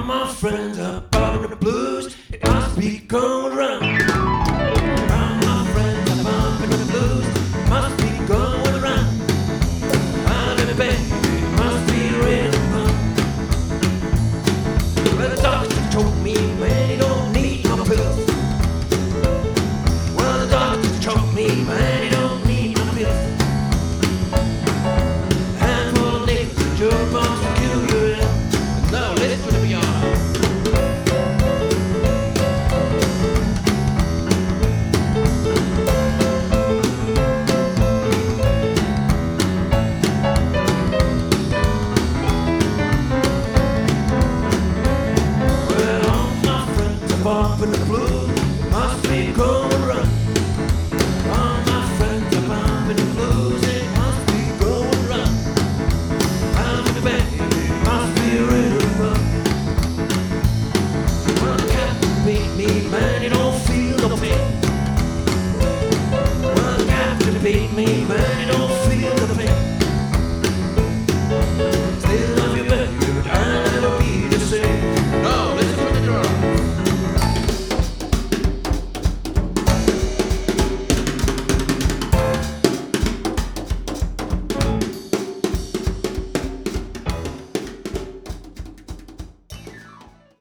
my friends are bumping the blues. It must be going round. All my friends are bumping the blues. It must be going round. I'm in a bed. It must be really fun. Well, the doctor told me, man, you don't need no pills. Well, the doctor told me, man, you don't need no pills. Handful of niggas that your bombs will kill you. Now listen to me, y'all. Bumping the blues, it must be going round. All my friends are bumping the blues, it must be going round. I'm in the bed, it must be really fun. Well, the captain beat me, man, you don't feel no pain. Well, the captain beat me, man.